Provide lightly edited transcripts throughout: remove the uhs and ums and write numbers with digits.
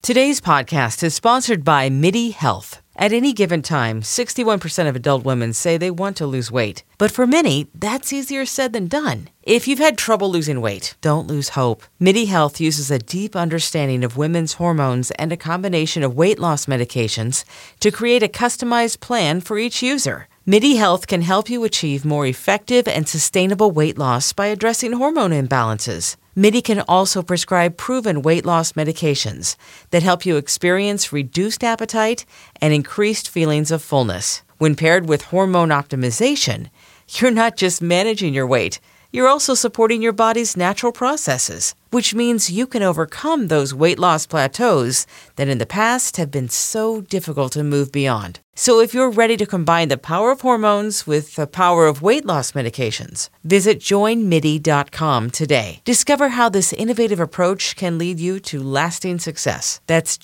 Today's podcast is sponsored by MIDI Health. At any given time, 61% of adult women say they want to lose weight. But for many, that's easier said than done. If you've had trouble losing weight, don't lose hope. MIDI Health uses a deep understanding of women's hormones and a combination of weight loss medications to create a customized plan for each user. MIDI Health can help you achieve more effective and sustainable weight loss by addressing hormone imbalances. MIDI can also prescribe proven weight loss medications that help you experience reduced appetite and increased feelings of fullness. When paired with hormone optimization, you're not just managing your weight, you're also supporting your body's natural processes, which means you can overcome those weight loss plateaus that in the past have been so difficult to move beyond. So if you're ready to combine the power of hormones with the power of weight loss medications, visit joinmidi.com today. Discover how this innovative approach can lead you to lasting success. That's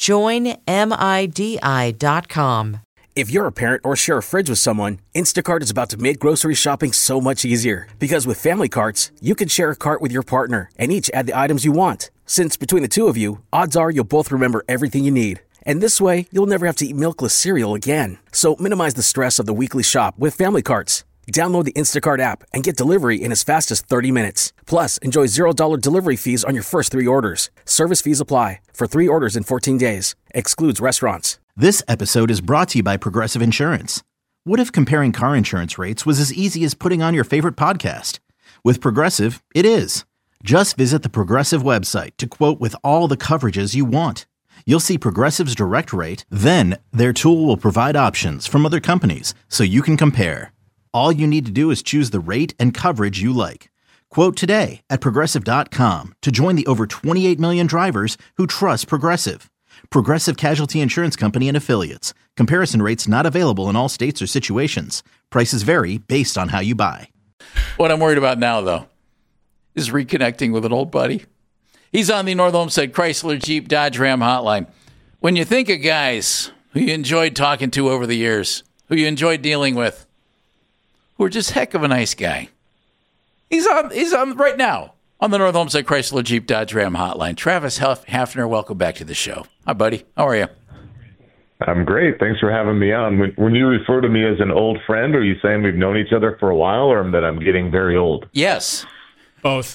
joinmidi.com. If you're a parent or share a fridge with someone, Instacart is about to make grocery shopping so much easier. Because with family carts, you can share a cart with your partner and each add the items you want. Since between the two of you, odds are you'll both remember everything you need. And this way, you'll never have to eat milkless cereal again. So minimize the stress of the weekly shop with family carts. Download the Instacart app and get delivery in as fast as 30 minutes. Plus, enjoy $0 delivery fees on your first 3 orders. Service fees apply. For 3 orders in 14 days. Excludes restaurants. This episode is brought to you by Progressive Insurance. What if comparing car insurance rates was as easy as putting on your favorite podcast? With Progressive, it is. Just visit the Progressive website to quote with all the coverages you want. You'll see Progressive's direct rate, then their tool will provide options from other companies so you can compare. All you need to do is choose the rate and coverage you like. Quote today at Progressive.com to join the over 28 million drivers who trust Progressive. Progressive Casualty Insurance Company and Affiliates. Comparison rates not available in all states or situations. Prices vary based on how you buy. What I'm worried about now, though, is reconnecting with an old buddy. He's on the North Olmsted Chrysler Jeep Dodge Ram hotline. When you think of guys who you enjoyed talking to over the years, who you enjoyed dealing with, who are just heck of a nice guy, he's on right now on the North Olmsted Chrysler Jeep Dodge Ram hotline. Travis Hafner, welcome back to the show. Hi, buddy. How are you? I'm great. Thanks for having me on. When you refer to me as an old friend, are you saying we've known each other for a while or that I'm getting very old? Yes. Both.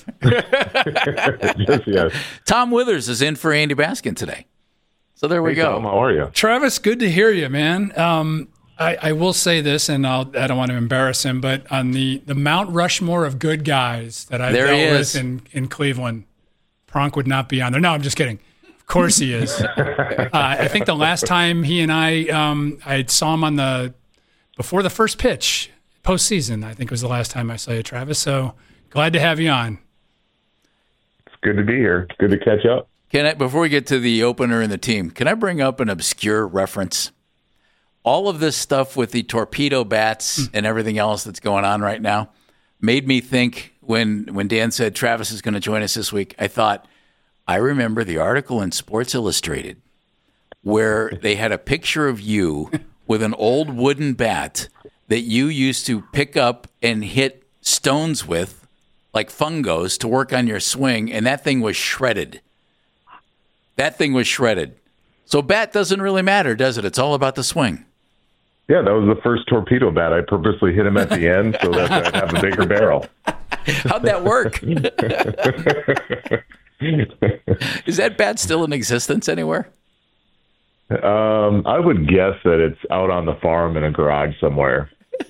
Yes. Tom Withers is in for Andy Baskin today. So there we go. Tom, how are you? Travis, good to hear you, man. I will say this, and I don't want to embarrass him, but on the Mount Rushmore of good guys that I've dealt with in Cleveland, Pronk would not be on there. No, I'm just kidding. Of course he is. I think the last time he and I saw him before the first pitch, postseason, I think was the last time I saw you, Travis. So glad to have you on. It's good to be here. Good to catch up. Before we get to the opener and the team, can I bring up an obscure reference? All of this stuff with the torpedo bats and everything else that's going on right now made me think when Dan said Travis is going to join us this week, I thought, I remember the article in Sports Illustrated where they had a picture of you with an old wooden bat that you used to pick up and hit stones with, like fungos, to work on your swing, and that thing was shredded. So bat doesn't really matter, does it? It's all about the swing. Yeah, that was the first torpedo bat. I purposely hit him at the end so that I'd have a bigger barrel. How'd that work? Is that bat still in existence anywhere? I would guess that it's out on the farm in a garage somewhere.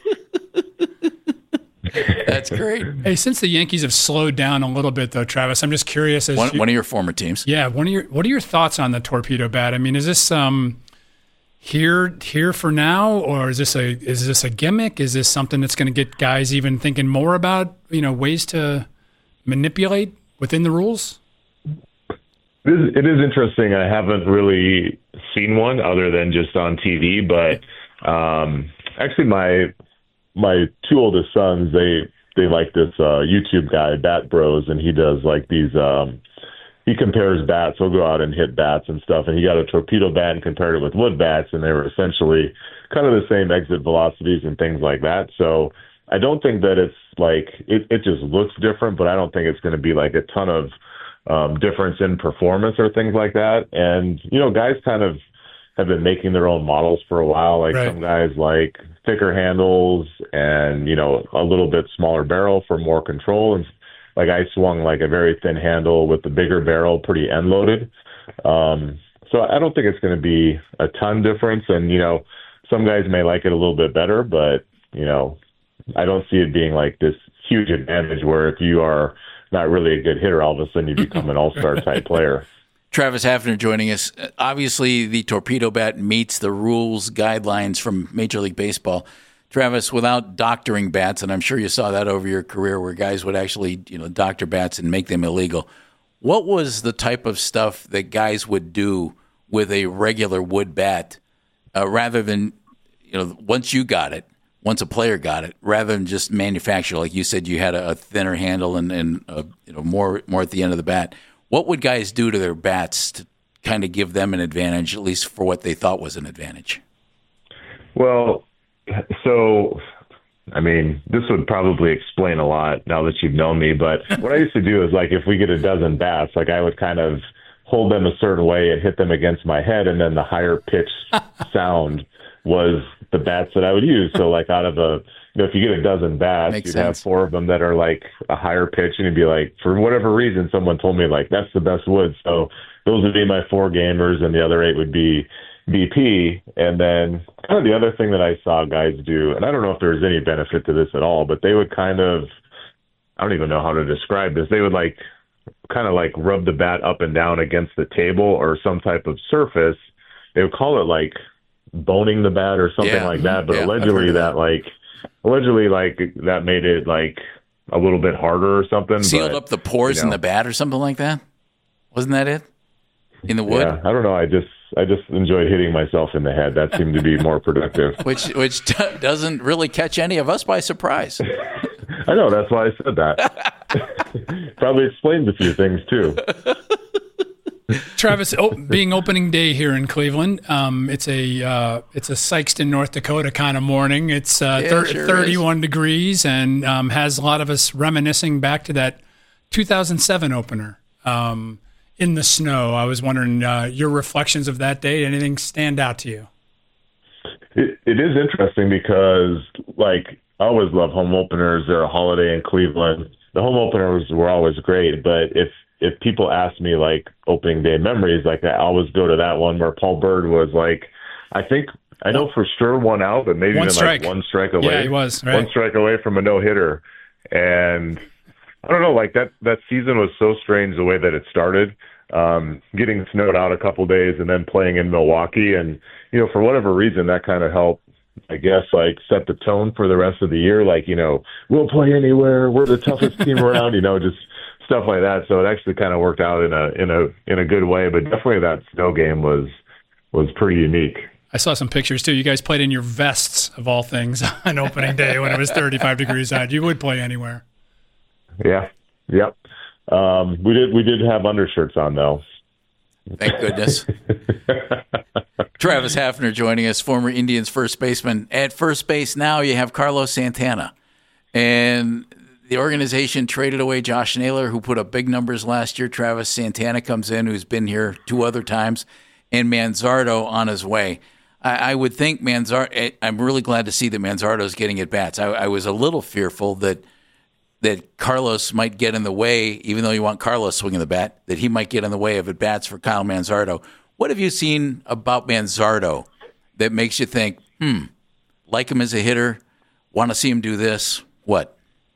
That's great. Hey, since the Yankees have slowed down a little bit, though, Travis, I'm just curious. One of your former teams. Yeah. What are your thoughts on the torpedo bat? I mean, is this here for now, or is this a gimmick? Is this something that's going to get guys even thinking more about ways to manipulate within the rules? It is interesting. I haven't really seen one other than just on TV, but actually my 2 oldest sons, they like this YouTube guy, Bat Bros, and he does like these he compares bats. He'll go out and hit bats and stuff, and he got a torpedo bat and compared it with wood bats, and they were essentially kind of the same exit velocities and things like that. So I don't think that it's like it just looks different, but I don't think it's going to be like a ton of difference in performance or things like that. And, guys kind of have been making their own models for a while. Like some guys like thicker handles and, a little bit smaller barrel for more control. And like I swung like a very thin handle with the bigger barrel, pretty end loaded. So I don't think it's going to be a ton difference. And, some guys may like it a little bit better, but, I don't see it being like this huge advantage where if you are not really a good hitter, all of a sudden you become an all-star type player. Travis Hafner joining us. Obviously, the torpedo bat meets the rules, guidelines from Major League Baseball. Travis, without doctoring bats, and I'm sure you saw that over your career where guys would actually, doctor bats and make them illegal. What was the type of stuff that guys would do with a regular wood bat rather than, once a player got it, rather than just manufacture? Like you said, you had a thinner handle and more at the end of the bat. What would guys do to their bats to kind of give them an advantage, at least for what they thought was an advantage? Well, so, this would probably explain a lot now that you've known me, but what I used to do is, like, if we get a dozen bats, like, I would kind of hold them a certain way and hit them against my head, and then the higher pitched sound was the bats that I would use. So, like, out of if you get a dozen bats, you'd have 4 of them that are, like, a higher pitch, and you'd be like, for whatever reason, someone told me, like, that's the best wood. So those would be my 4 gamers, and the other 8 would be BP. And then kind of the other thing that I saw guys do, and I don't know if there's any benefit to this at all, but they would kind of, I don't even know how to describe this. They would kind of rub the bat up and down against the table or some type of surface. They would call it like boning the bat or something like that. But allegedly that made it like a little bit harder or something. Sealed up the pores in the bat or something like that. Wasn't that it? In the wood? Yeah, I don't know. I just enjoyed hitting myself in the head. That seemed to be more productive. Which doesn't really catch any of us by surprise. I know. That's why I said that. Probably explains a few things, too. Travis, being opening day here in Cleveland, it's a Sikeston, North Dakota kind of morning. It's 31 degrees and has a lot of us reminiscing back to that 2007 opener. In the snow. I was wondering your reflections of that day. Anything stand out to you? It is interesting because, like, I always love home openers. They're a holiday in Cleveland. The home openers were always great, but if people ask me, like, opening day memories, like, I always go to that one where Paul Bird was, like, I know for sure 1 out, but maybe even like 1 strike away. Yeah, he was. Right. 1 strike away from a no-hitter. And I don't know, like that season was so strange the way that it started, getting snowed out a couple days and then playing in Milwaukee. And, for whatever reason, that kind of helped, I guess, like set the tone for the rest of the year. Like, we'll play anywhere. We're the toughest team around, just stuff like that. So it actually kind of worked out in a good way. But definitely that snow game was pretty unique. I saw some pictures too. You guys played in your vests of all things on opening day when it was 35 degrees out. You would play anywhere. Yeah. Yep. We did have undershirts on though. Thank goodness. Travis Hafner joining us, former Indians first baseman. At first base now you have Carlos Santana. And the organization traded away Josh Naylor, who put up big numbers last year. Travis Santana comes in, who's been here 2 other times, and Manzardo on his way. I would think I'm really glad to see that Manzardo's getting at bats. I was a little fearful that Carlos might get in the way, even though you want Carlos swinging the bat, that he might get in the way of at bats for Kyle Manzardo. What have you seen about Manzardo that makes you think, like him as a hitter, want to see him do this? What?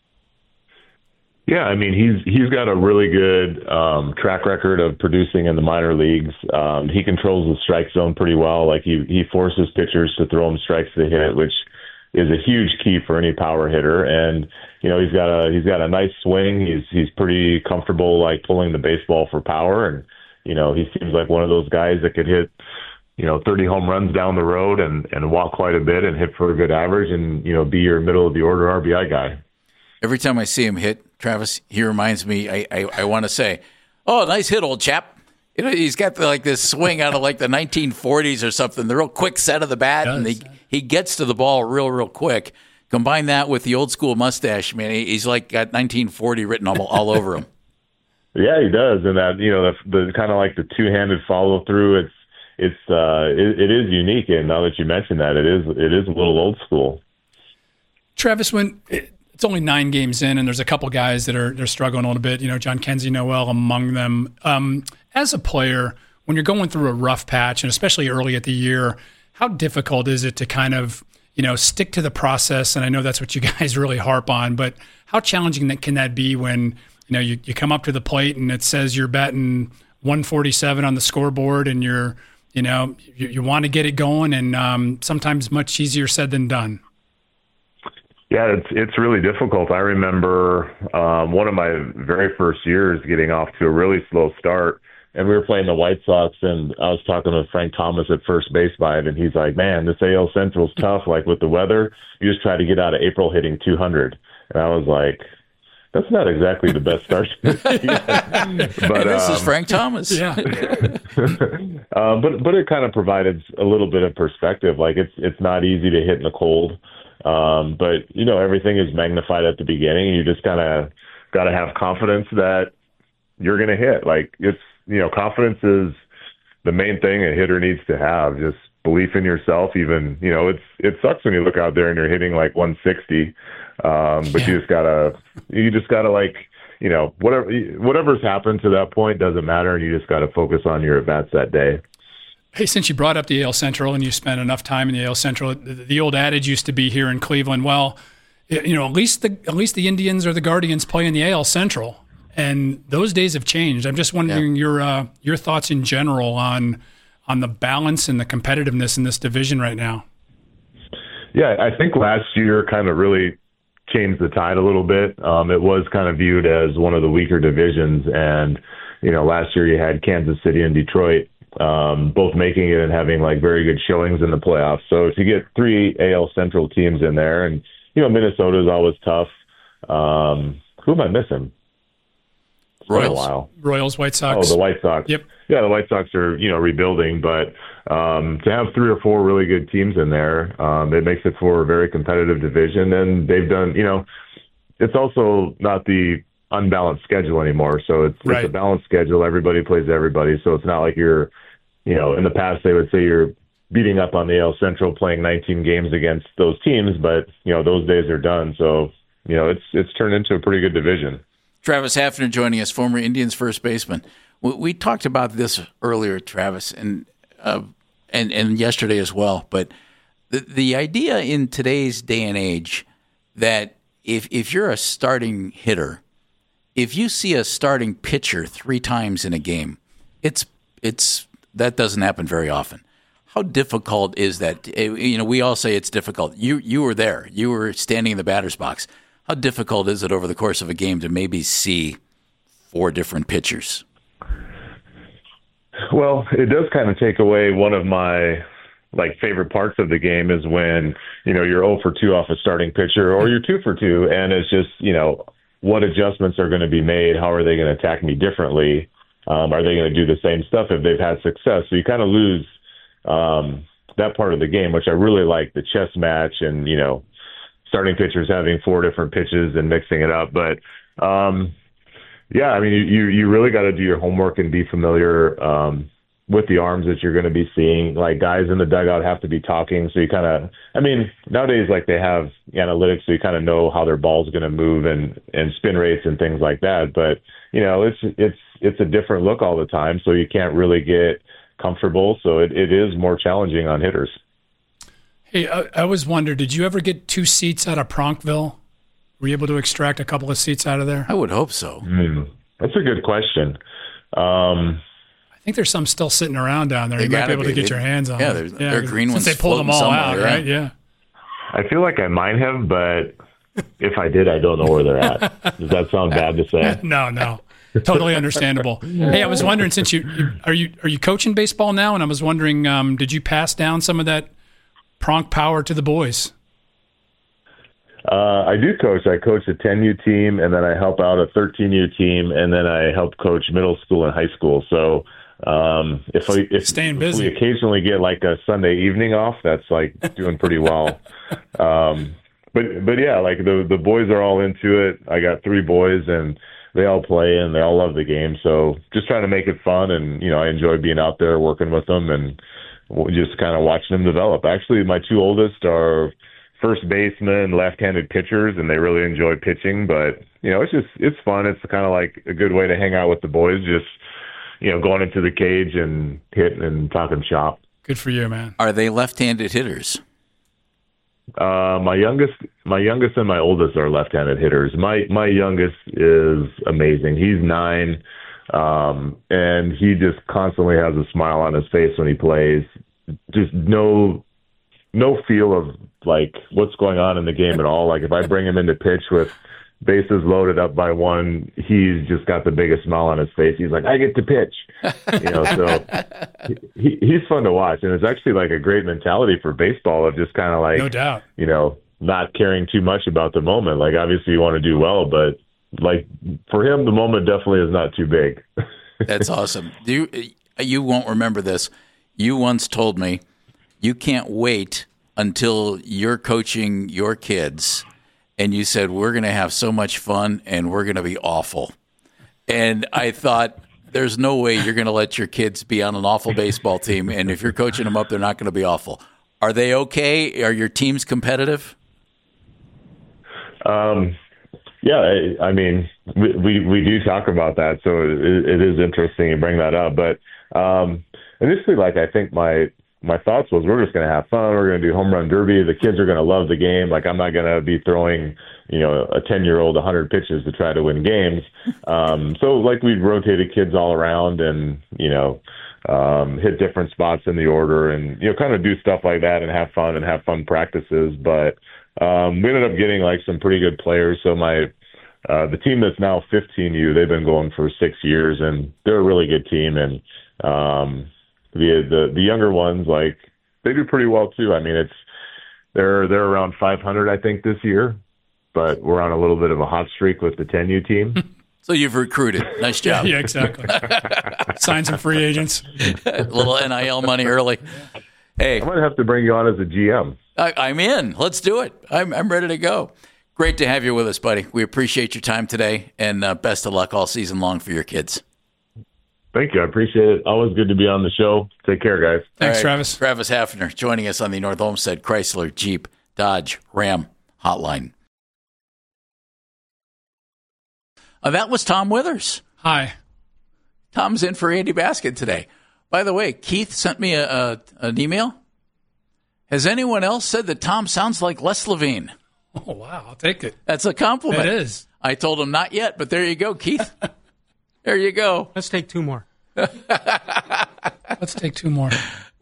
Yeah, I mean, he's got a really good track record of producing in the minor leagues. He controls the strike zone pretty well. Like he forces pitchers to throw him strikes to hit, which is a huge key for any power hitter. And he's got a nice swing. He's pretty comfortable like pulling the baseball for power, and he seems like one of those guys that could hit 30 home runs down the road and walk quite a bit and hit for a good average and be your middle of the order RBI guy. Every time I see him hit, Travis, he reminds me, I want to say, oh, nice hit, old chap. He's got this swing out of like the 1940s or something, the real quick set of the bat, and he gets to the ball real quick. Combine that with the old school mustache, man, he's like got 1940 written all over him. Yeah, he does, and that the kind of like the two-handed follow through. It is unique, and now that you mentioned that, it is a little old school. Travis, when it's only 9 games in, and there's a couple guys that they're struggling a little bit. John Kenzie Noel among them. As a player, when you're going through a rough patch, and especially early at the year, how difficult is it to kind of stick to the process? And I know that's what you guys really harp on, but how challenging can that be when you come up to the plate and it says you're batting 147 on the scoreboard, and you want to get it going, and sometimes much easier said than done. Yeah, it's really difficult. I remember one of my very first years getting off to a really slow start, and we were playing the White Sox, and I was talking to Frank Thomas at first base by it, and he's like, "Man, this AL Central's tough. Like with the weather, you just try to get out of April hitting 200." And I was like, that's not exactly the best start. But this is Frank Thomas. Yeah. But it kind of provided a little bit of perspective. Like it's not easy to hit in the cold. But everything is magnified at the beginning, and you just kind of got to have confidence that you're going to hit. Like confidence is the main thing a hitter needs to have. Just belief in yourself. Even it sucks when you look out there and you're hitting like 160. But you just gotta like, whatever's happened to that point doesn't matter, and you just gotta focus on your at-bats that day. Hey, since you brought up the AL Central and you spent enough time in the AL Central, the old adage used to be here in Cleveland, well, at least the Indians or the Guardians play in the AL Central, and those days have changed. I'm just wondering your thoughts in general on the balance and the competitiveness in this division right now. Yeah, I think last year kind of really changed the tide a little bit. It was kind of viewed as one of the weaker divisions, and last year you had Kansas City and Detroit both making it and having like very good showings in the playoffs. So to get 3 AL Central teams in there, and Minnesota is always tough. Who am I missing? Royals, White Sox. Oh, the White Sox. Yep. Yeah, the White Sox are rebuilding, but to have 3 or 4 really good teams in there, it makes it for a very competitive division. And they've done, it's also not the unbalanced schedule anymore. So it's a balanced schedule. Everybody plays everybody. So it's not like you're, in the past they would say you're beating up on the AL Central playing 19 games against those teams, but those days are done. So it's turned into a pretty good division. Travis Hafner joining us, former Indians first baseman. We talked about this earlier, Travis, and yesterday as well. But the idea in today's day and age that if you're a starting hitter, if you see a starting pitcher 3 times in a game, it's that doesn't happen very often. How difficult is that? We all say it's difficult. You were there. You were standing in the batter's box. How difficult is it over the course of a game to maybe see 4 different pitchers? Well, it does kind of take away one of my favorite parts of the game is when, you're 0 for 2 off a starting pitcher, or you're 2 for 2, and it's just, what adjustments are going to be made? How are they going to attack me differently? Are they going to do the same stuff if they've had success? So you kind of lose that part of the game, which I really like, the chess match and, starting pitchers having 4 different pitches and mixing it up. But, yeah, I mean, you really got to do your homework and be familiar with the arms that you're going to be seeing. Like, guys in the dugout have to be talking. So you kind of, nowadays, they have analytics, so you kind of know how their ball's going to move and spin rates and things like that. But, it's a different look all the time. So you can't really get comfortable. So it is more challenging on hitters. Hey, I always wondered, did you ever get 2 seats out of Pronkville? Were you able to extract a couple of seats out of there? I would hope so. That's a good question. I think there's some still sitting around down there. You might be able to get your hands on. Yeah, they're green ones. Since they pulled them all out, right? Yeah. I feel like I might have, but if I did, I don't know where they're at. Does that sound bad to say? No. Totally understandable. Hey, I was wondering, since are you coaching baseball now? And I was wondering, did you pass down some of that Pronk power to the boys? I do coach. I coach a 10U team, and then I help out a 13U team, and then I help coach middle school and high school. So if we occasionally get a Sunday evening off, that's doing pretty well. But yeah, the boys are all into it. I got 3 boys, and they all play and they all love the game. So just trying to make it fun. And, I enjoy being out there working with them and just kind of watching them develop. Actually, my two oldest are first baseman, left-handed pitchers, and they really enjoy pitching. But, it's fun. It's kind of like a good way to hang out with the boys, just, going into the cage and hitting and talking shop. Good for you, man. Are they left-handed hitters? My youngest and my oldest are left-handed hitters. My youngest is amazing. He's 9, and he just constantly has a smile on his face when he plays. Just no feel of like what's going on in the game at all. Like if I bring him into pitch with bases loaded up by 1, he's just got the biggest smile on his face. He's like, I get to pitch. So he's fun to watch. And it's actually like a great mentality for baseball of just kind of like, no doubt, not caring too much about the moment. Like obviously you want to do well, but like for him, the moment definitely is not too big. That's awesome. You won't remember this. You once told me you can't wait until you're coaching your kids and you said, we're going to have so much fun and we're going to be awful. And I thought, there's no way you're going to let your kids be on an awful baseball team. And if you're coaching them up, they're not going to be awful. Are they okay? Are your teams competitive? Yeah, I mean, we do talk about that. So it is interesting you bring that up. But initially, like, I think my thoughts was we're just going to have fun. We're going to do home run derby. The kids are going to love the game. Like I'm not going to be throwing, a 10-year-old 100 pitches to try to win games. So like we'd rotated kids all around and, hit different spots in the order and, kind of do stuff like that and have fun practices. But we ended up getting like some pretty good players. So the team that's now 15U, they've been going for 6 years and they're a really good team. And, the younger ones, like they do pretty well too. I mean, they're around 500, I think, this year, but we're on a little bit of a hot streak with the 10U team. So you've recruited. Nice job. Yeah, exactly. Sign some free agents. A little NIL money early. Hey, I might have to bring you on as a GM. I'm in. Let's do it. I'm ready to go. Great to have you with us, buddy. We appreciate your time today, and best of luck all season long for your kids. Thank you. I appreciate it. Always good to be on the show. Take care, guys. Thanks, right, Travis. Travis Hafner joining us on the North Olmsted Chrysler Jeep Dodge Ram hotline. That was Tom Withers. Hi. Tom's in for Andy Baskin today. By the way, Keith sent me an email. Has anyone else said that Tom sounds like Les Levine? Oh, wow. I'll take it. That's a compliment. It is. I told him not yet, but there you go, Keith. There you go. Let's take 2 more. Let's take 2 more.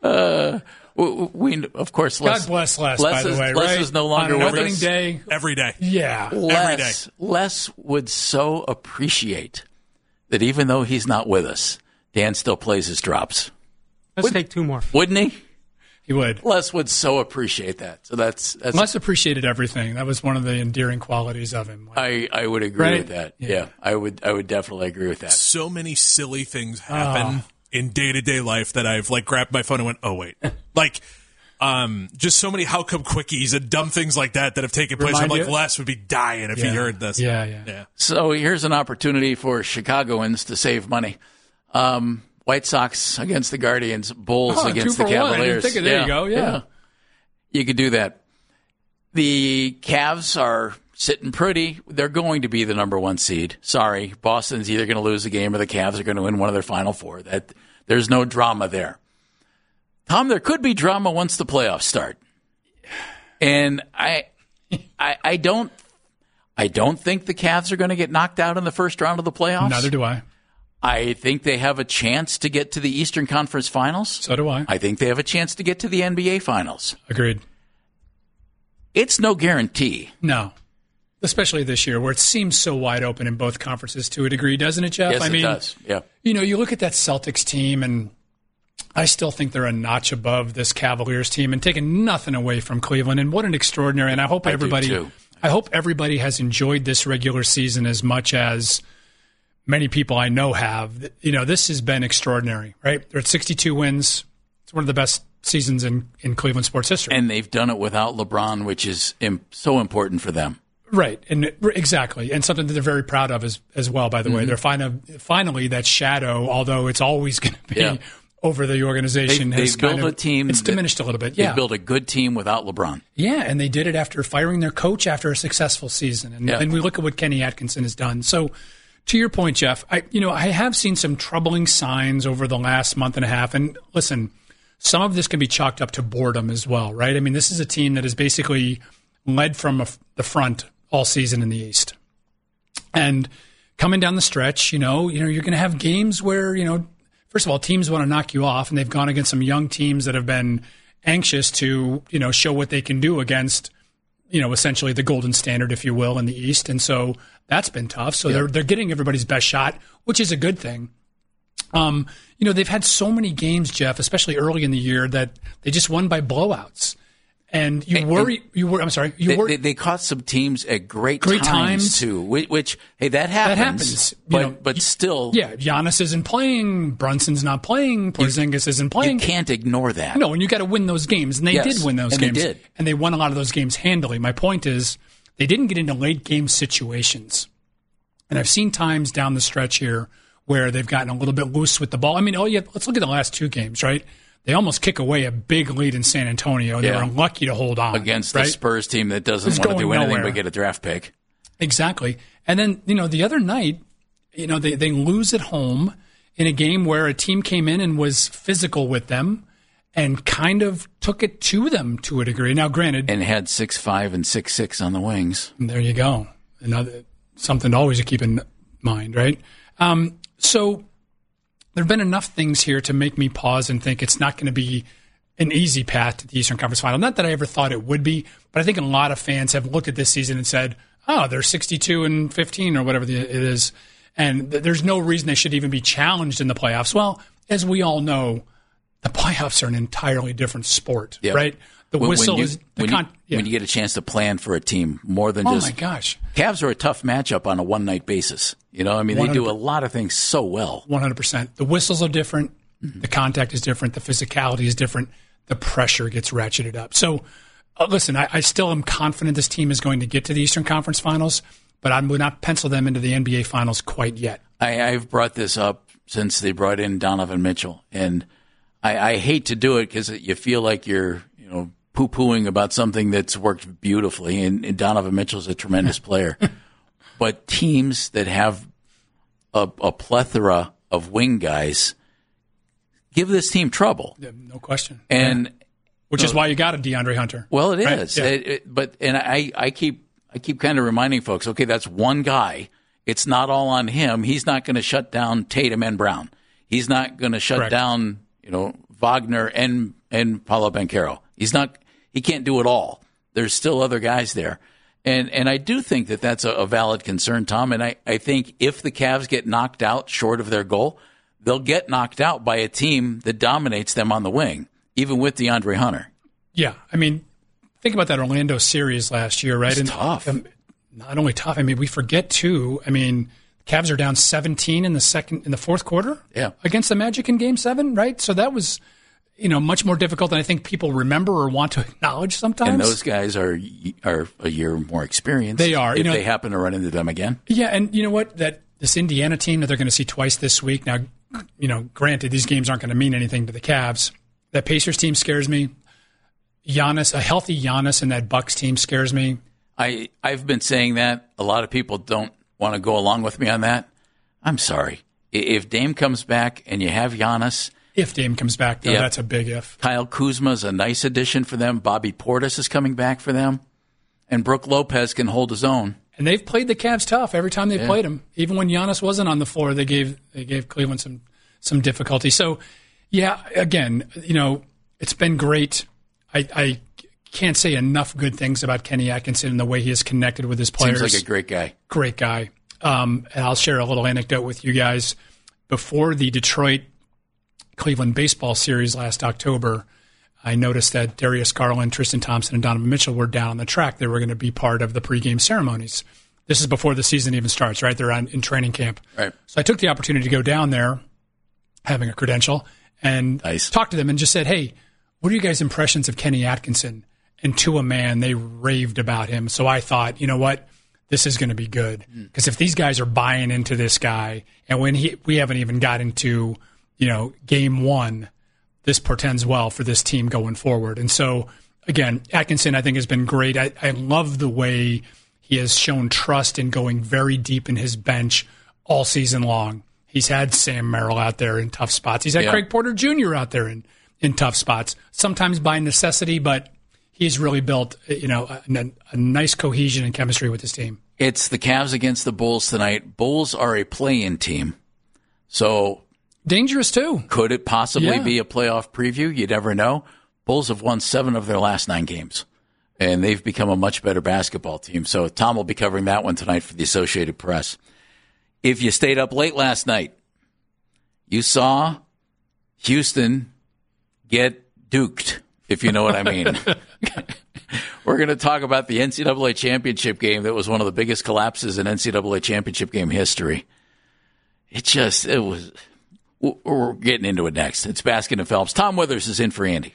We of course, God bless Les, by the way. Les is no longer with us. Opening day. Every day. Yeah. Every day. Les would so appreciate that even though he's not with us, Dan still plays his drops. Let's take 2 more. Wouldn't he? He would. Les would so appreciate that. So that's Les appreciated everything. That was one of the endearing qualities of him. I would agree with that. Yeah, I would definitely agree with that. So many silly things happen in day-to-day life that I've like grabbed my phone and went, oh wait. Like just so many how come quickies and dumb things like that have taken place. I'm like, Les would be dying if he heard this. Yeah. So here's an opportunity for Chicagoans to save money. White Sox against the Guardians, Bulls against the Cavaliers. There you go. Yeah. You could do that. The Cavs are sitting pretty. They're going to be the number 1 seed. Sorry, Boston's either going to lose a game or the Cavs are going to win one of their final 4. There's no drama there. Tom, there could be drama once the playoffs start. And I don't think the Cavs are going to get knocked out in the first round of the playoffs. Neither do I. I think they have a chance to get to the Eastern Conference Finals. So do I. I think they have a chance to get to the NBA Finals. Agreed. It's no guarantee. No. Especially this year where it seems so wide open in both conferences to a degree, doesn't it, Jeff? Yes, it does. Yeah. You look at that Celtics team, and I still think they're a notch above this Cavaliers team and taking nothing away from Cleveland. And what an extraordinary, and I hope everybody has enjoyed this regular season as much as many people I know have. This has been extraordinary, right? They're at 62 wins. It's one of the best seasons in Cleveland sports history. And they've done it without LeBron, which is so important for them. Right, and exactly, and something that they're very proud of as well. By the way, they're finally that shadow, although it's always going to be over the organization. They've built a team. It's diminished a little bit. They've built a good team without LeBron. Yeah, and they did it after firing their coach after a successful season, and we look at what Kenny Atkinson has done. So, to your point, Jeff, I have seen some troubling signs over the last month and a half, and listen, some of this can be chalked up to boredom as well, right? I mean, this is a team that is basically led from the front all season in the East. And coming down the stretch, you're going to have games where, first of all, teams want to knock you off, and they've gone against some young teams that have been anxious to, show what they can do against, essentially the golden standard, if you will, in the East. And so that's been tough. So they're getting everybody's best shot, which is a good thing. They've had so many games, Jeff, especially early in the year, that they just won by blowouts. And they caught some teams at great times too, which that happens. But still. Yeah, Giannis isn't playing, Brunson's not playing, Porzingis isn't playing. You can't ignore that. No, and you got to win those games. And they did win those games. They did. And they won a lot of those games handily. My point is, they didn't get into late game situations. And I've seen times down the stretch here where they've gotten a little bit loose with the ball. I mean, let's look at the last two games, right? They almost kick away a big lead in San Antonio. They were unlucky to hold on. Against the Spurs team that doesn't want to do anything but get a draft pick. Exactly. And then, the other night, they lose at home in a game where a team came in and was physical with them and kind of took it to them to a degree. Now, granted. And had 6'5" and 6'6" on the wings. And there you go. Something to always keep in mind, right? So there have been enough things here to make me pause and think it's not going to be an easy path to the Eastern Conference Final. Not that I ever thought it would be, but I think a lot of fans have looked at this season and said, oh, they're 62-15 or whatever it is, and there's no reason they should even be challenged in the playoffs. Well, as we all know, the playoffs are an entirely different sport, right? The whistle is when you get a chance to plan for a team more than just. Oh my gosh! Cavs are a tough matchup on a one-night basis. They do a lot of things so well. 100%. The whistles are different. Mm-hmm. The contact is different. The physicality is different. The pressure gets ratcheted up. So, listen, I still am confident this team is going to get to the Eastern Conference Finals, but I would not pencil them into the NBA Finals quite yet. I've brought this up since they brought in Donovan Mitchell, and I hate to do it because you feel like you're poo-pooing about something that's worked beautifully, and Donovan Mitchell's a tremendous player. But teams that have a plethora of wing guys give this team trouble. Yeah, no question. And which is why you got a DeAndre Hunter. Well, it is. Yeah. I keep kind of reminding folks, okay, that's one guy. It's not all on him. He's not going to shut down Tatum and Brown. He's not going to shut down, Wagner and Paolo Banchero. He can't do it all. There's still other guys there. And I do think that that's a valid concern, Tom. And I think if the Cavs get knocked out short of their goal, they'll get knocked out by a team that dominates them on the wing, even with DeAndre Hunter. Yeah. I mean, think about that Orlando series last year, right? It's tough. Not only tough. I mean, we forget, too. I mean, Cavs are down 17 in the fourth quarter against the Magic in Game 7, right? So that was much more difficult than I think people remember or want to acknowledge sometimes. And those guys are a year more experienced. They are. If they happen to run into them again. Yeah, and you know what? This Indiana team that they're going to see twice this week. Now, granted, these games aren't going to mean anything to the Cavs. That Pacers team scares me. A healthy Giannis and that Bucks team scares me. I've been saying that. A lot of people don't want to go along with me on that. I'm sorry. If Dame comes back and you have Giannis. If Dame comes back, though, that's a big if. Kyle Kuzma's a nice addition for them. Bobby Portis is coming back for them. And Brook Lopez can hold his own. And they've played the Cavs tough every time they played him. Even when Giannis wasn't on the floor, they gave Cleveland some difficulty. So, again, it's been great. I can't say enough good things about Kenny Atkinson and the way he is connected with his players. Seems like a great guy. Great guy. And I'll share a little anecdote with you guys. Before the Detroit-Cleveland baseball series last October, I noticed that Darius Garland, Tristan Thompson, and Donovan Mitchell were down on the track. They were going to be part of the pregame ceremonies. This is before the season even starts, right? They're in training camp. Right. So I took the opportunity to go down there, having a credential, and talk to them and just said, hey, what are you guys' impressions of Kenny Atkinson? And to a man, they raved about him. So I thought, you know what? this is going to be good. Because if these guys are buying into this guy, and we haven't even got into, game one, this portends well for this team going forward. And so, again, Atkinson, I think, has been great. I love the way he has shown trust in going very deep in his bench all season long. He's had Sam Merrill out there in tough spots. He's had Craig Porter Jr. out there in tough spots, sometimes by necessity, but he's really built, a nice cohesion and chemistry with his team. It's the Cavs against the Bulls tonight. Bulls are a play-in team, so dangerous too. Could it possibly be a playoff preview? You never know. Bulls have won 7 of their last 9 games, and they've become a much better basketball team. So Tom will be covering that one tonight for the Associated Press. If you stayed up late last night, you saw Houston get duked, if you know what I mean. We're going to talk about the NCAA championship game that was one of the biggest collapses in NCAA championship game history. We're getting into it next. It's Baskin and Phelps. Tom Withers is in for Andy.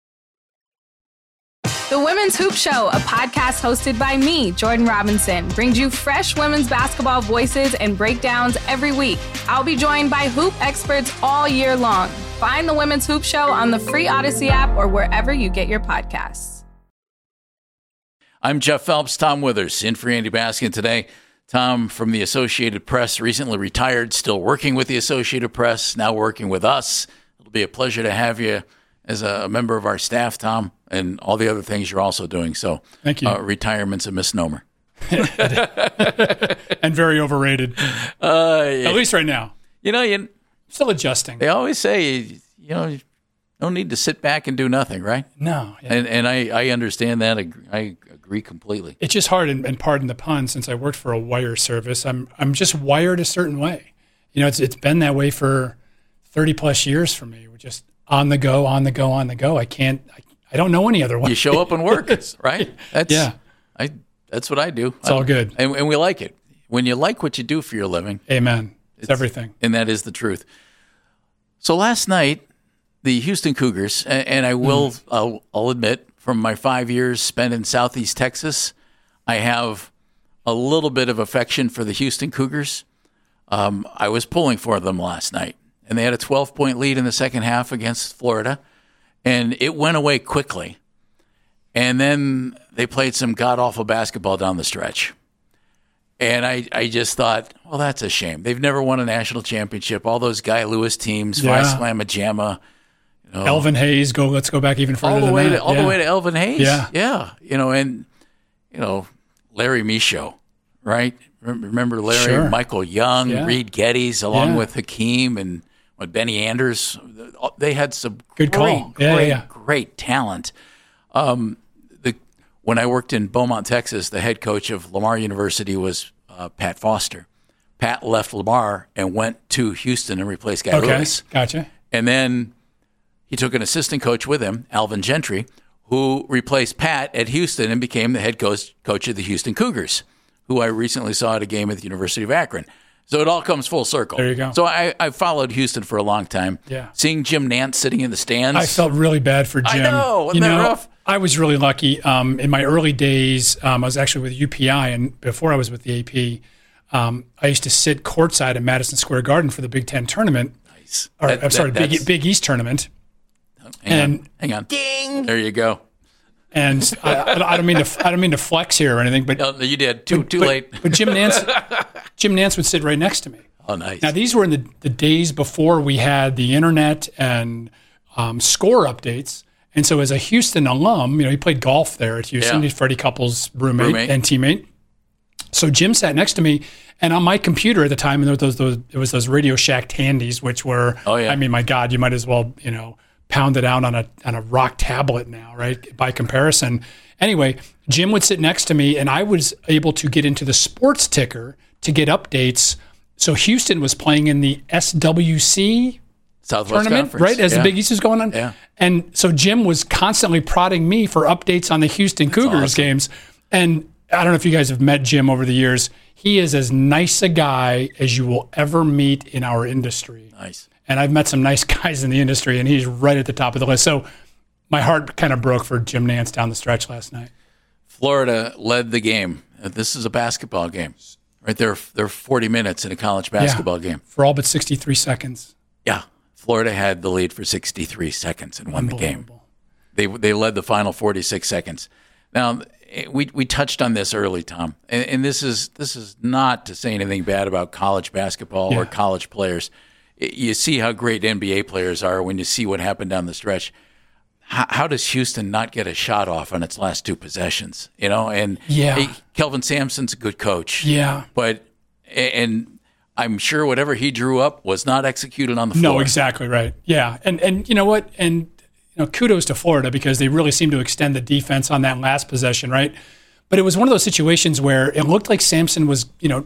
The Women's Hoop Show, a podcast hosted by me, Jordan Robinson, brings you fresh women's basketball voices and breakdowns every week. I'll be joined by hoop experts all year long. Find the Women's Hoop Show on the free Odyssey app or wherever you get your podcasts. I'm Jeff Phelps, Tom Withers, in for Andy Baskin today. Tom from the Associated Press, recently retired, still working with the Associated Press, now working with us. It'll be a pleasure to have you as a member of our staff, Tom, and all the other things you're also doing. So thank you. Retirement's a misnomer. And very overrated. At least right now. You still adjusting. They always say, you don't need to sit back and do nothing, right? No. Yeah. And I understand that. I agree completely. It's just hard, and pardon the pun, since I worked for a wire service, I'm just wired a certain way. It's been that way for 30 plus years for me. We're just on the go. I don't know any other way. You show up and work, right? That's what I do. It's all good. And we like it. When you like what you do for your living. Amen. It's everything. And that is the truth. So last night, the Houston Cougars, and I'll admit, from my 5 years spent in Southeast Texas, I have a little bit of affection for the Houston Cougars. I was pulling for them last night, and they had a 12-point lead in the second half against Florida, and it went away quickly. And then they played some god-awful basketball down the stretch. And I just thought, well, that's a shame. They've never won a national championship. All those Guy Lewis teams, Phi Slamma Jamma. Elvin Hayes, let's go back even further all the than way to Elvin Hayes. Yeah. And Larry Michaud, right? Remember Larry? Sure. Michael Young, Reed Geddes, along with Hakeem and Benny Anders. They had some great talent. When I worked in Beaumont, Texas, the head coach of Lamar University was Pat Foster. Pat left Lamar and went to Houston and replaced Guy Lewis. Gotcha. And then he took an assistant coach with him, Alvin Gentry, who replaced Pat at Houston and became the head coach of the Houston Cougars, who I recently saw at a game at the University of Akron. So it all comes full circle. There you go. So I followed Houston for a long time. Yeah. Seeing Jim Nance sitting in the stands. I felt really bad for Jim. I know. Wasn't that rough? I was really lucky. In my early days, I was actually with UPI, and before I was with the AP, I used to sit courtside at Madison Square Garden for the Big Ten tournament. Nice. Big East tournament. Hang on. Ding. There you go. And I don't mean to flex here or anything, but no, you did. Too late. But Jim Nance would sit right next to me. Oh, nice. Now these were in the days before we had the internet and score updates. And so as a Houston alum, he played golf there at Houston. He's Freddie Couples' roommate and teammate. So Jim sat next to me, and on my computer at the time, and it was those Radio Shack Tandies, which were, I mean, my God, you might as well, pound it out on a rock tablet now, right? By comparison. Anyway, Jim would sit next to me, and I was able to get into the sports ticker to get updates. So Houston was playing in the SWC Southwest tournament, Conference. right? As the Big East was going on. Yeah. And so Jim was constantly prodding me for updates on the Houston Cougars games. And I don't know if you guys have met Jim over the years. He is as nice a guy as you will ever meet in our industry. Nice. And I've met some nice guys in the industry, and he's right at the top of the list. So my heart kind of broke for Jim Nance down the stretch last night. Florida led the game. This is a basketball game, right? There are 40 minutes in a college basketball game. For all but 63 seconds. Yeah. Florida had the lead for 63 seconds and won the game. They led the final 46 seconds. Now, we touched on this early, Tom, and this is not to say anything bad about college basketball or college players. You see how great NBA players are when you see what happened down the stretch. How does Houston not get a shot off on its last two possessions? And Kelvin Sampson's a good coach. Yeah. And I'm sure whatever he drew up was not executed on the floor. No, exactly right. Yeah. And you know what? And kudos to Florida because they really seemed to extend the defense on that last possession, right? But it was one of those situations where it looked like Sampson was,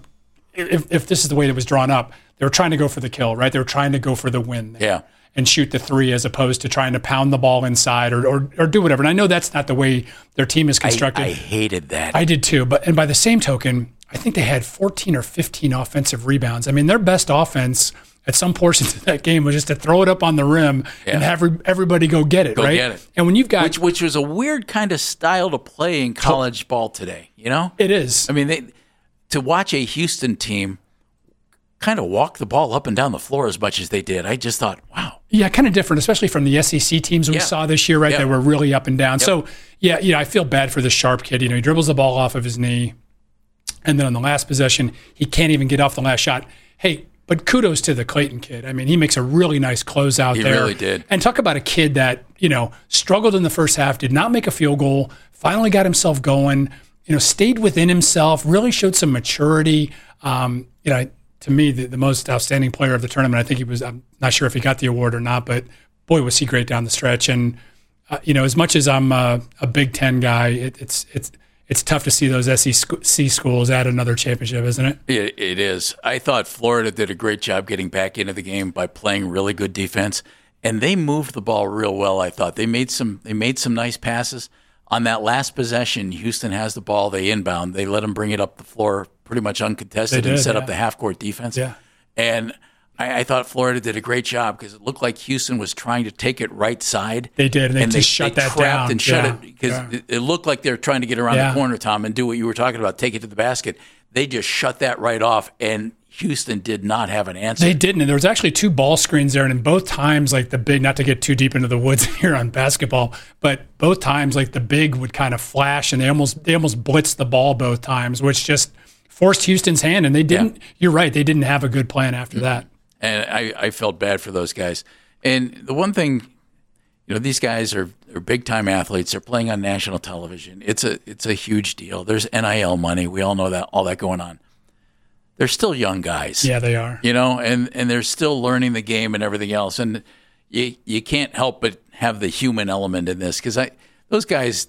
if this is the way it was drawn up, they were trying to go for the kill, right? They were trying to go for the win there and shoot the three as opposed to trying to pound the ball inside or do whatever. And I know that's not the way their team is constructed. I hated that. I did too. And by the same token, I think they had 14 or 15 offensive rebounds. I mean, their best offense at some portions of that game was just to throw it up on the rim and have everybody go get it, right? Get it. And when you've got... Which was a weird kind of style to play in college ball today, It is. I mean, to watch a Houston team kind of walk the ball up and down the floor as much as they did, I just thought, wow. Yeah, kind of different, especially from the SEC teams we saw this year, right? They were really up and down. So, I feel bad for the Sharp kid. He dribbles the ball off of his knee, and then on the last possession, he can't even get off the last shot. Hey, but kudos to the Clayton kid. I mean, he makes a really nice closeout there. He really did. And talk about a kid that, struggled in the first half, did not make a field goal, finally got himself going, stayed within himself, really showed some maturity. To me, the most outstanding player of the tournament. I think he was, I'm not sure if he got the award or not, but boy, was he great down the stretch. And, as much as I'm a Big Ten guy, it's tough to see those SEC schools add another championship, isn't it? It is. I thought Florida did a great job getting back into the game by playing really good defense, and they moved the ball real well. I thought they made some nice passes on that last possession. Houston has the ball. They inbound. They let them bring it up the floor pretty much uncontested and set up the half court defense. Yeah. And I thought Florida did a great job because it looked like Houston was trying to take it right side. They did, and they just shut that down. And shut it because it looked like they were trying to get around the corner, Tom, and do what you were talking about, take it to the basket. They just shut that right off, and Houston did not have an answer. They didn't, and there was actually two ball screens there, and in both times, like the big, not to get too deep into the woods here on basketball, but both times, like the big would kind of flash, and they almost blitzed the ball both times, which just forced Houston's hand, and they didn't. Yeah. You're right, they didn't have a good plan after that. And I felt bad for those guys. And the one thing, these guys are big-time athletes. They're playing on national television. It's a huge deal. There's NIL money. We all know that, all that going on. They're still young guys. Yeah, they are. And they're still learning the game and everything else. And you can't help but have the human element in this because those guys,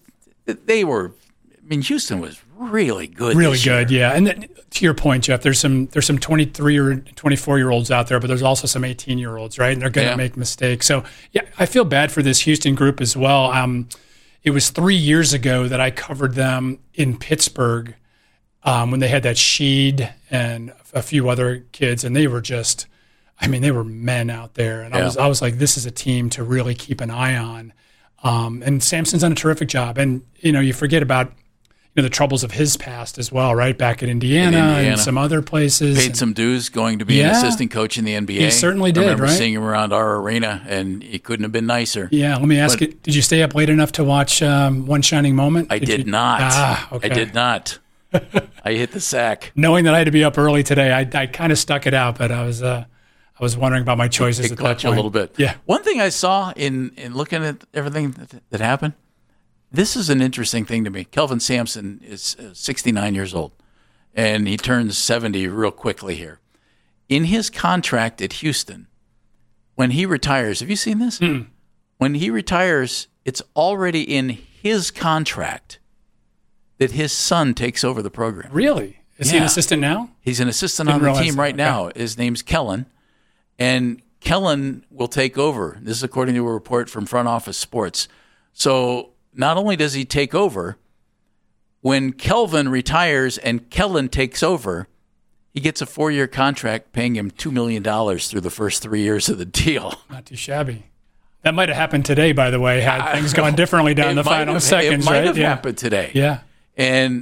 Houston was really good. Really good, yeah. And to your point, Jeff, there's some 23 or 24-year-olds out there, but there's also some 18-year-olds, right? And they're going to make mistakes. So, I feel bad for this Houston group as well. It was 3 years ago that I covered them in Pittsburgh when they had that Sheed and a few other kids, and they were just, they were men out there. And I was like, this is a team to really keep an eye on. And Sampson's done a terrific job. And, you forget about the troubles of his past as well, right? Back at Indiana and some other places. Paid some dues going to be an assistant coach in the NBA. He certainly did, I remember right? seeing him around our arena, and he couldn't have been nicer. Yeah, let me ask you, did you stay up late enough to watch One Shining Moment? I did not. Okay. I did not. I hit the sack. Knowing that I had to be up early today, I kind of stuck it out, but I was wondering about my choices it caught you a little bit. Yeah. One thing I saw in looking at everything that happened, this is an interesting thing to me. Kelvin Sampson is 69 years old, and he turns 70 real quickly here. In his contract at Houston, when he retires, have you seen this? When he retires, it's already in his contract that his son takes over the program. Really? Is he an assistant now? He's an assistant on the team right now. His name's Kellen, and Kellen will take over. This is according to a report from Front Office Sports. So not only does he take over, when Kelvin retires and Kellen takes over, he gets a 4-year contract paying him $2 million through the first 3 years of the deal. Not too shabby. That might have happened today, by the way, had things gone differently down the final seconds. It might have happened today. Yeah. And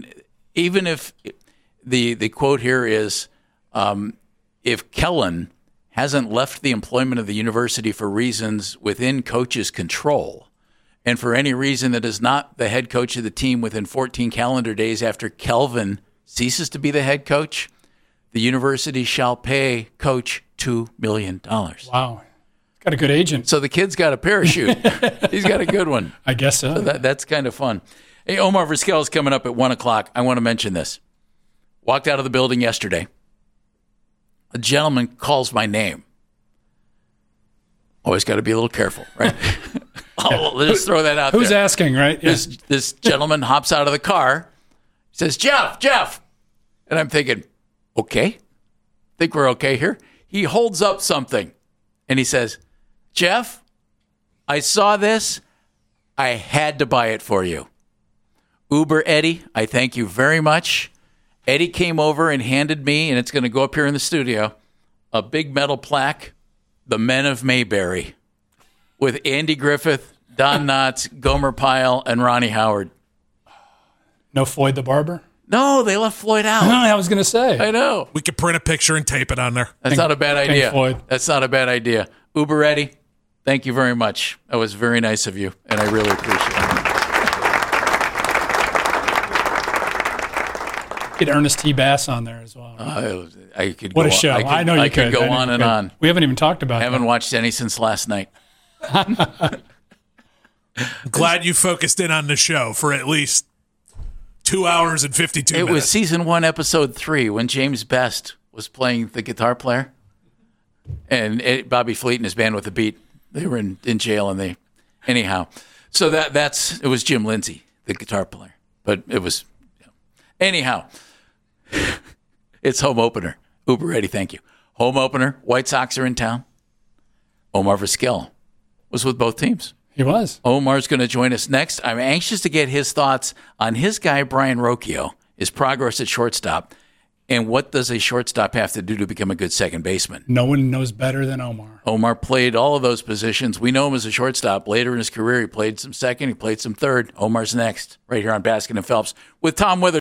even if the quote here is, if Kellen hasn't left the employment of the university for reasons within coach's control, and for any reason that is not the head coach of the team within 14 calendar days after Kelvin ceases to be the head coach, the university shall pay coach $2 million. Wow. Got a good agent. So the kid's got a parachute. He's got a good one. I guess so. That's kind of fun. Hey, Omar Vizquel is coming up at 1 o'clock. I want to mention this. Walked out of the building yesterday. A gentleman calls my name. Always got to be a little careful, right? I'll just throw that out there. Who's asking, right? Yeah. This gentleman hops out of the car. He says, Jeff. And I'm thinking, okay. Think we're okay here? He holds up something. And he says, Jeff, I saw this. I had to buy it for you. Uber Eddie, I thank you very much. Eddie came over and handed me, and it's going to go up here in the studio, a big metal plaque, The Men of Mayberry, with Andy Griffith, Don Knotts, Gomer Pyle, and Ronnie Howard. No Floyd the Barber? No, they left Floyd out. I was going to say. I know. We could print a picture and tape it on there. That's not a bad idea. Floyd. That's not a bad idea. Uber Eddie, thank you very much. That was very nice of you, and I really appreciate it. Get Ernest T. Bass on there as well. I could. What a show! I know you could. I could go on and on. We haven't even talked about it. I haven't watched any since last night. Glad you focused in on the show for at least 2 hours and 52 minutes. It was season 1, episode 3, when James Best was playing the guitar player, and Bobby Fleet and his band with the Beat. They were in jail, and anyhow. So it was Jim Lindsay, the guitar player, but it was anyhow. It's home opener. Uber Ready, thank you. Home opener. White Sox are in town. Omar Vizquel was with both teams. He was. Omar's going to join us next. I'm anxious to get his thoughts on his guy, Brian Rocchio, his progress at shortstop, and what does a shortstop have to do to become a good second baseman. No one knows better than Omar. Omar played all of those positions. We know him as a shortstop. Later in his career, he played some second, he played some third. Omar's next, right here on Baskin and Phelps with Tom Withers.